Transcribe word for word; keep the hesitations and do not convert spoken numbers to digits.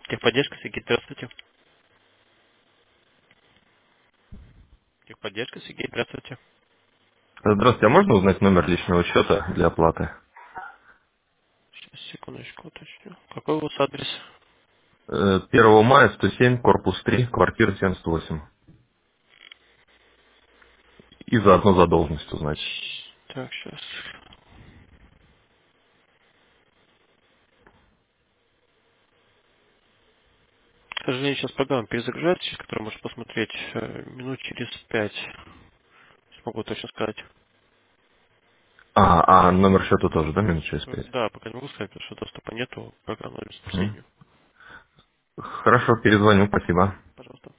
Техподдержка, Сергей, здравствуйте. Техподдержка, Сергей, здравствуйте. Здравствуйте, а можно узнать номер личного счета для оплаты? Сейчас, секундочку, уточню. Какой у вас адрес? Э, первого мая, сто семь, корпус три, квартира семьдесят восемь. И заодно задолженность узнать. Так, сейчас. К сожалению, сейчас программа перезагружается, через которую можно посмотреть э, минут через пять. Смогу точно сказать. А, а номер счета тоже, да, минут через Э, пять? Да, пока не могу сказать, потому что доступа нету к программному Мгм. обеспечению. Хорошо, перезвоню, спасибо. Пожалуйста.